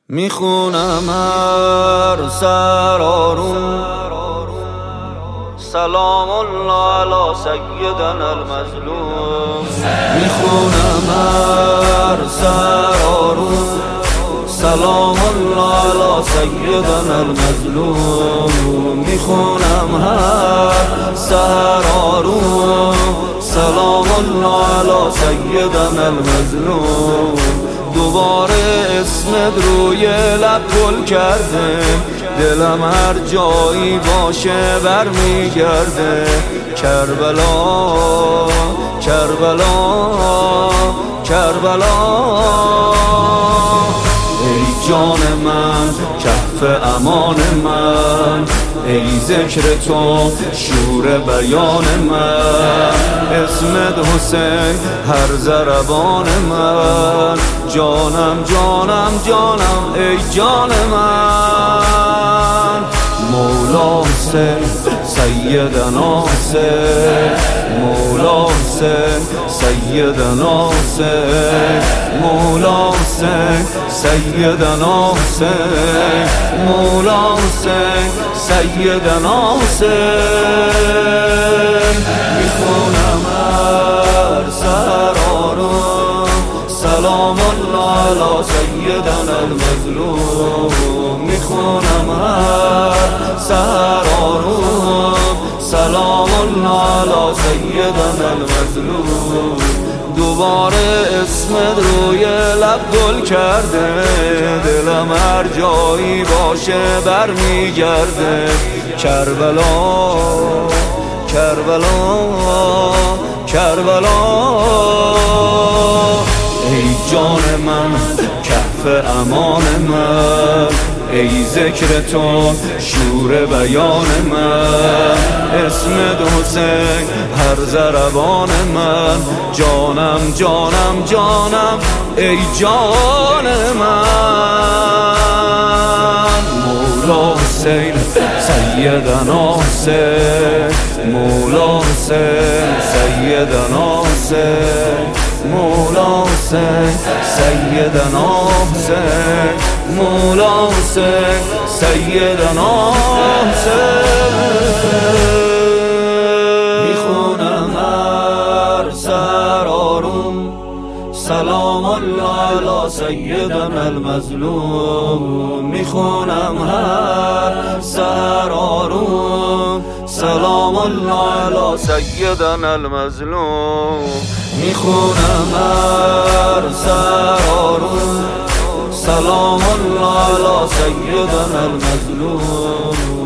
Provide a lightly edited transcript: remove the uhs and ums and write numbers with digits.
میخونم هر سر آروم سلام الله علی سیدنا المظلوم. میخونم هر سر آروم سلام الله علی سیدنا المظلوم. میخونم هر سر آروم سلام الله علی سیدنا المظلوم. دوباره اسمت روی لب گل کرده، دلم هر جایی باشه برمیگرده. کربلا کربلا کربلا، ای جان من کف امان من، ای ذکر تو شور بیان من. اسمت حسین هر ضربان من، جانم جانم جانم ای جان من. مولا حسین سیدنا حسین، مولا حسین سیدنا حسین، مولا حسین سیدنا حسین، مولا حسین سیدنا حسین. میخونم هر سر آروم سلام الله علی سیدنا المظلوم. میخونم هر سر آروم سلام الله علی سیدنا المظلوم. دوباره اسمت روی لب گل کرده، دلم هر جایی باشه برمیگرده. کربلا کربلا کربلا، ای جان من کف امان من، ای ذکر تو شور بیان من. اسمت حسین هر ضربان من، جانم جانم جانم ای جان من. مولا حسین سیدنا حسین، مولا حسین سیدنا حسین، مولا حسین سیدنا حسین، مولا حسین سیدنا حسین. میخونم هر سر آروم سلام الله علی سیدنا المظلوم. میخونم هر سر آروم سلام الله علی سیدنا المظلوم. میخونم هر سر آروم سلام الله علی سیدنا المظلوم.